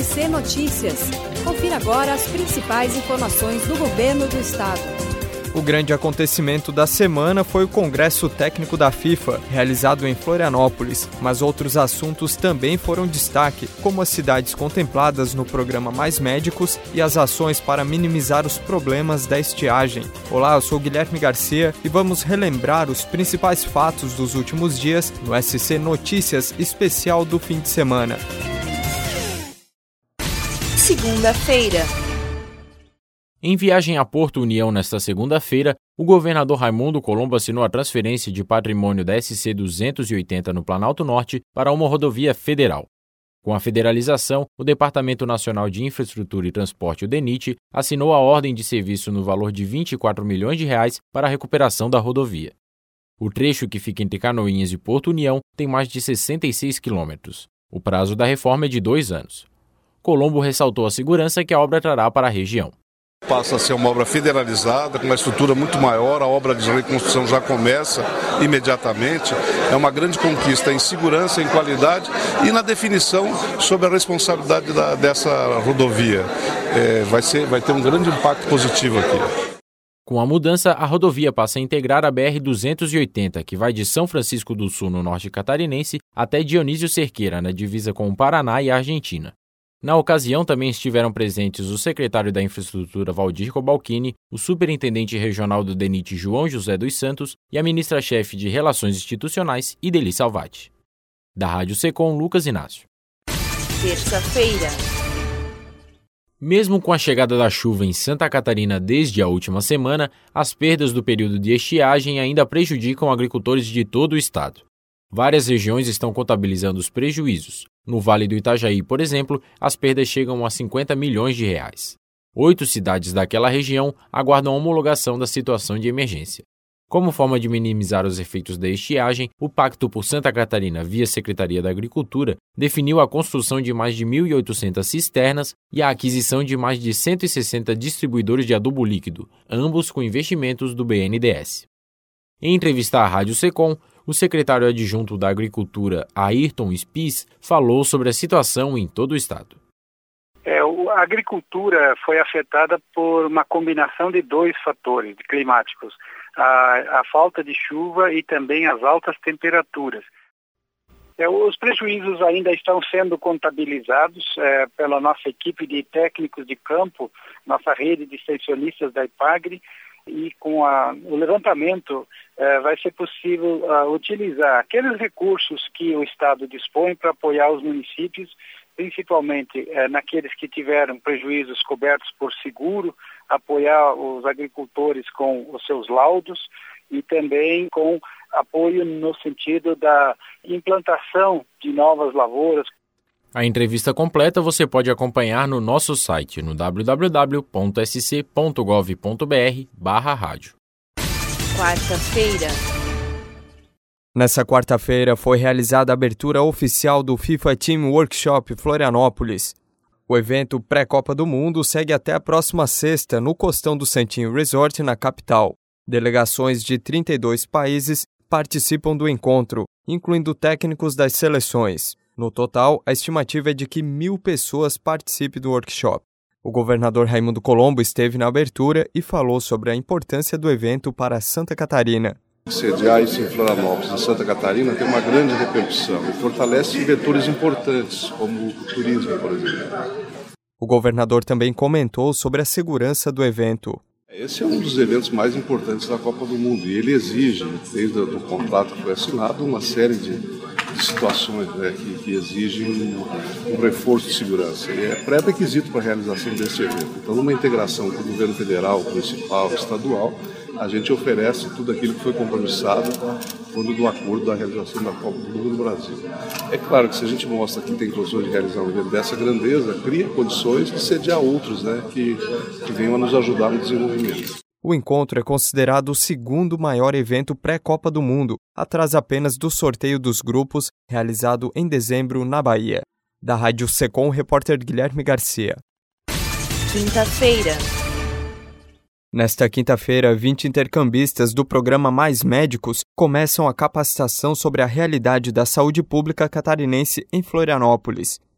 SC Notícias. Confira agora as principais informações do governo do estado. O grande acontecimento da semana foi o Congresso Técnico da FIFA, realizado em Florianópolis, mas outros assuntos também foram destaque, como as cidades contempladas no programa Mais Médicos e as ações para minimizar os problemas da estiagem. Olá, eu sou Guilherme Garcia e vamos relembrar os principais fatos dos últimos dias no SC Notícias especial do fim de semana. Segunda-feira. Em viagem a Porto União nesta segunda-feira, o governador Raimundo Colombo assinou a transferência de patrimônio da SC 280 no Planalto Norte para uma rodovia federal. Com a federalização, o Departamento Nacional de Infraestrutura e Transporte, o DENIT, assinou a ordem de serviço no valor de R$ 24 milhões para a recuperação da rodovia. O trecho que fica entre Canoinhas e Porto União tem mais de 66 quilômetros. O prazo da reforma é de 2 anos. Colombo ressaltou a segurança que a obra trará para a região. Passa a ser uma obra federalizada, com uma estrutura muito maior, a obra de reconstrução já começa imediatamente. É uma grande conquista em segurança, em qualidade e na definição sobre a responsabilidade dessa rodovia. Vai ter um grande impacto positivo aqui. Com a mudança, a rodovia passa a integrar a BR-280, que vai de São Francisco do Sul, no norte catarinense, até Dionísio Cerqueira, na divisa com o Paraná e a Argentina. Na ocasião, também estiveram presentes o secretário da Infraestrutura, Valdir Cobalcini, o superintendente regional do DENIT, João José dos Santos, e a ministra-chefe de Relações Institucionais, Ideli Salvati. Da Rádio Secom, Lucas Inácio. Terça-feira. Mesmo com a chegada da chuva em Santa Catarina desde a última semana, as perdas do período de estiagem ainda prejudicam agricultores de todo o estado. Várias regiões estão contabilizando os prejuízos. No Vale do Itajaí, por exemplo, as perdas chegam a 50 milhões de reais. 8 cidades daquela região aguardam a homologação da situação de emergência. Como forma de minimizar os efeitos da estiagem, o Pacto por Santa Catarina, via Secretaria da Agricultura, definiu a construção de mais de 1.800 cisternas e a aquisição de mais de 160 distribuidores de adubo líquido, ambos com investimentos do BNDES. Em entrevista à Rádio Secom, o secretário adjunto da Agricultura, Ayrton Spies, falou sobre a situação em todo o estado. A agricultura foi afetada por uma combinação de 2 fatores climáticos, a falta de chuva e também as altas temperaturas. Os prejuízos ainda estão sendo contabilizados pela nossa equipe de técnicos de campo, nossa rede de extensionistas da IPAGRE, e com o levantamento vai ser possível utilizar aqueles recursos que o Estado dispõe para apoiar os municípios, principalmente naqueles que tiveram prejuízos cobertos por seguro, apoiar os agricultores com os seus laudos e também com apoio no sentido da implantação de novas lavouras. A entrevista completa você pode acompanhar no nosso site no www.sc.gov.br/rádio. Quarta-feira. Nessa quarta-feira foi realizada a abertura oficial do FIFA Team Workshop Florianópolis. O evento pré-Copa do Mundo segue até a próxima sexta no Costão do Santinho Resort, na capital. Delegações de 32 países participam do encontro, incluindo técnicos das seleções. No total, a estimativa é de que 1.000 pessoas participem do workshop. O governador Raimundo Colombo esteve na abertura e falou sobre a importância do evento para Santa Catarina. Sediar isso em Florianópolis, em Santa Catarina, tem uma grande repercussão e fortalece vetores importantes, como o turismo, por exemplo. O governador também comentou sobre a segurança do evento. Esse é um dos eventos mais importantes da Copa do Mundo e ele exige, desde o contrato que foi assinado, uma série de situações que exigem um reforço de segurança. E é pré-requisito para a realização desse evento. Então, numa integração com o governo federal, municipal, estadual, a gente oferece tudo aquilo que foi compromissado quando do acordo da realização da Copa do Mundo no Brasil. É claro que se a gente mostra que tem condições de realizar um evento dessa grandeza, cria condições de sediar outros que venham a nos ajudar no desenvolvimento. O encontro é considerado o segundo maior evento pré-Copa do Mundo, atrás apenas do sorteio dos grupos, realizado em dezembro na Bahia. Da Rádio Secom, repórter Guilherme Garcia. Quinta-feira. Nesta quinta-feira, 20 intercambistas do programa Mais Médicos começam a capacitação sobre a realidade da saúde pública catarinense em Florianópolis.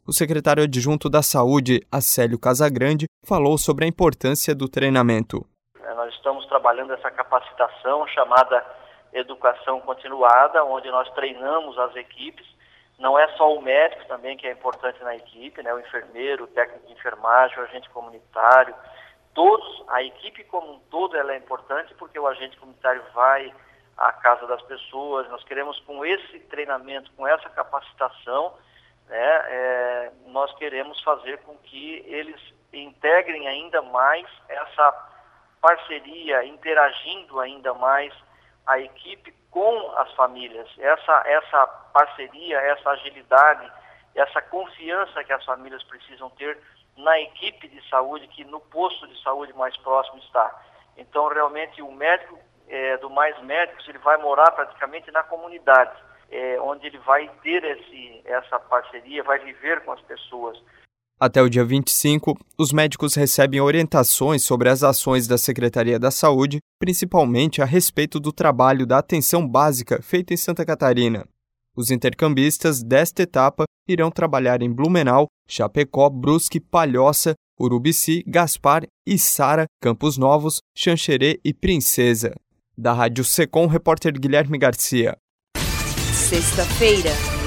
o secretário adjunto da Saúde, Acélio Casagrande, falou sobre a importância do treinamento. Nós estamos trabalhando essa capacitação chamada educação continuada, onde nós treinamos as equipes. Não é só o médico também que é importante na equipe, né? O enfermeiro, o técnico de enfermagem, o agente comunitário, todos, a equipe como um todo ela é importante porque o agente comunitário vai à casa das pessoas. Nós queremos, com esse treinamento, com essa capacitação, né, nós queremos fazer com que eles integrem ainda mais essa parceria, interagindo ainda mais a equipe com as famílias. Essa parceria, essa agilidade, essa confiança que as famílias precisam ter na equipe de saúde, que no posto de saúde mais próximo está. Então, realmente, o médico do Mais Médicos, ele vai morar praticamente na comunidade, onde ele vai ter essa parceria, vai viver com as pessoas. Até o dia 25, os médicos recebem orientações sobre as ações da Secretaria da Saúde, principalmente a respeito do trabalho da atenção básica feita em Santa Catarina. Os intercambistas desta etapa irão trabalhar em Blumenau, Chapecó, Brusque, Palhoça, Urubici, Gaspar, Içara, Campos Novos, Xanxerê e Princesa. Da Rádio Secom, repórter Guilherme Garcia. Sexta-feira.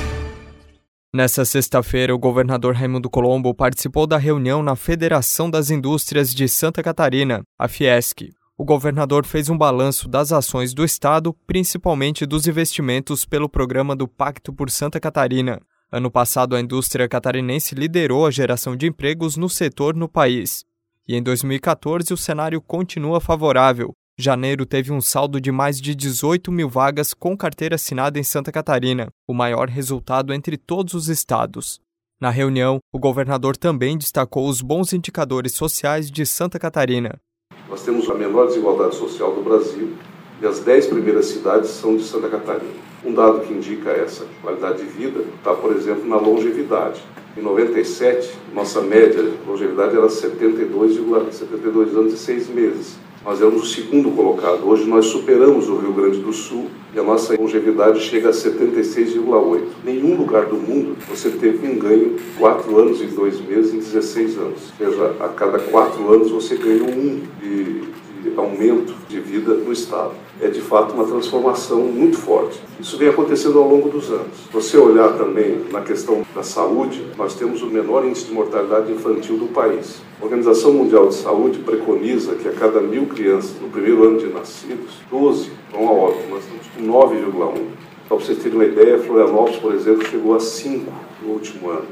Nessa sexta-feira, o governador Raimundo Colombo participou da reunião na Federação das Indústrias de Santa Catarina, a Fiesc. O governador fez um balanço das ações do Estado, principalmente dos investimentos pelo programa do Pacto por Santa Catarina. Ano passado, a indústria catarinense liderou a geração de empregos no setor no país. E em 2014, o cenário continua favorável. Janeiro teve um saldo de mais de 18 mil vagas com carteira assinada em Santa Catarina, o maior resultado entre todos os estados. Na reunião, o governador também destacou os bons indicadores sociais de Santa Catarina. Nós temos a menor desigualdade social do Brasil e as 10 primeiras cidades são de Santa Catarina. Um dado que indica essa qualidade de vida está, por exemplo, na longevidade. Em 97, nossa média de longevidade era 72 anos e 6 meses. Nós éramos o segundo colocado. Hoje nós superamos o Rio Grande do Sul e a nossa longevidade chega a 76,8. Nenhum lugar do mundo você teve um ganho 4 anos e 2 meses em 16 anos. Ou seja, a cada 4 anos você ganhou de aumento de vida no Estado. É de fato uma transformação muito forte. Isso vem acontecendo ao longo dos anos. Se você olhar também na questão da saúde, nós temos o menor índice de mortalidade infantil do país. A Organização Mundial de Saúde preconiza que a cada 1.000 crianças no primeiro ano de nascidos, 12 vão a óbito. Nós estamos com 9,1. Para vocês terem uma ideia, Florianópolis, por exemplo, chegou a 5 no último ano.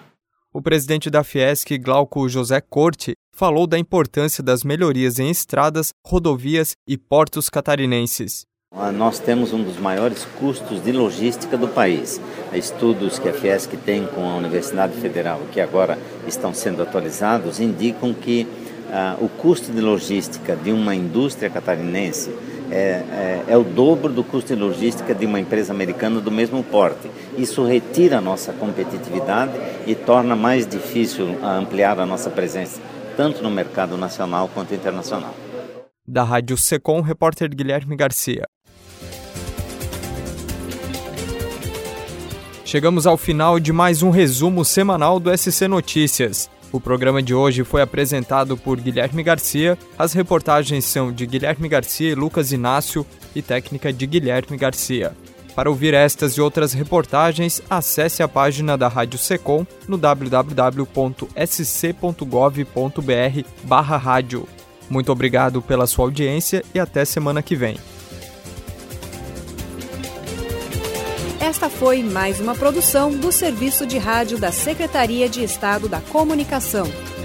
O presidente da Fiesc, Glauco José Corte, falou da importância das melhorias em estradas, rodovias e portos catarinenses. Nós temos um dos maiores custos de logística do país. Estudos que a Fiesc tem com a Universidade Federal, que agora estão sendo atualizados, indicam que o custo de logística de uma indústria catarinense é o dobro do custo de logística de uma empresa americana do mesmo porte. Isso retira a nossa competitividade e torna mais difícil ampliar a nossa presença, tanto no mercado nacional quanto internacional. Da Rádio Secom, repórter Guilherme Garcia. Chegamos ao final de mais um resumo semanal do SC Notícias. O programa de hoje foi apresentado por Guilherme Garcia, as reportagens são de Guilherme Garcia e Lucas Inácio e técnica de Guilherme Garcia. Para ouvir estas e outras reportagens, acesse a página da Rádio Secom no www.sc.gov.br/rádio. Muito obrigado pela sua audiência e até semana que vem. Esta foi mais uma produção do Serviço de Rádio da Secretaria de Estado da Comunicação.